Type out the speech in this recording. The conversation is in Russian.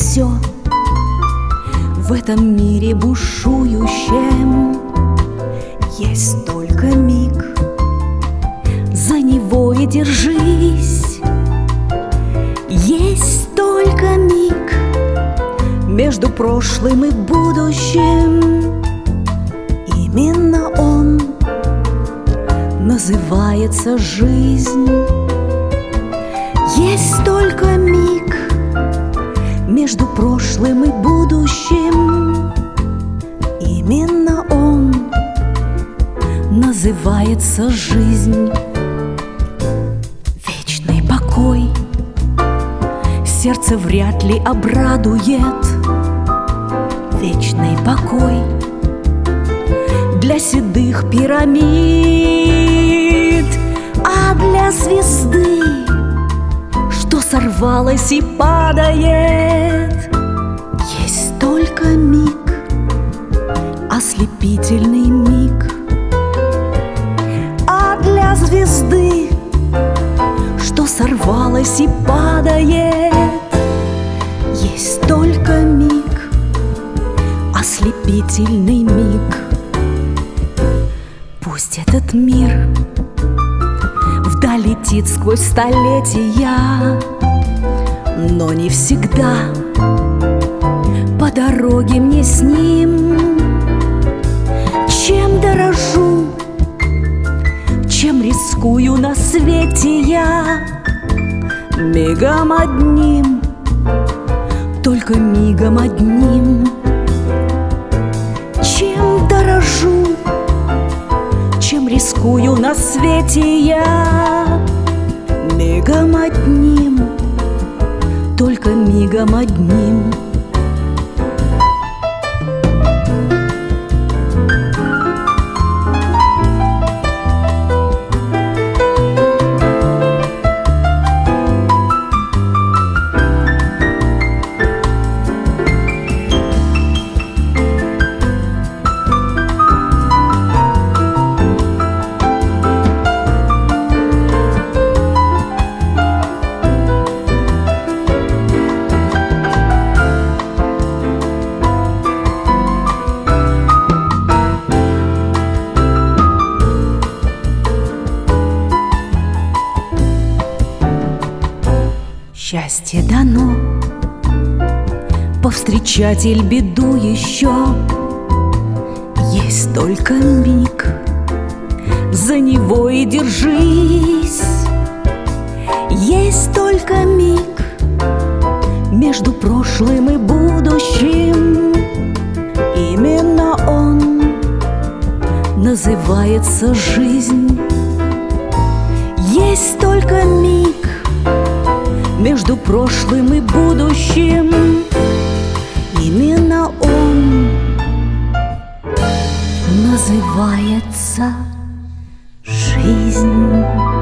все в этом мире бушующем. Есть только миг, за него и держись. Есть только миг между прошлым и будущим. Именно он называется жизнь. Есть только миг между прошлым и будущим. Именно он называется жизнь. Вечный покой сердце вряд ли обрадует. Вечный покой для седых пирамид, а для звезды, что сорвалась и падает, есть только миг, ослепительный миг. А для звезды, что сорвалась и падает, есть только миг, ослепительный миг. Пусть этот мир вдаль летит сквозь столетия, но не всегда по дороге мне с ним. Чем дорожу, чем рискую на свете я, мигом одним, только мигом одним. Чем дорожу, чем рискую на свете я, мигом одним, только мигом одним. Счастье дано повстречать иль беду еще. Есть только миг, за него и держись. Есть только миг между прошлым и будущим. Именно он называется жизнь. Есть только миг между прошлым и будущим. Именно он называется жизнь.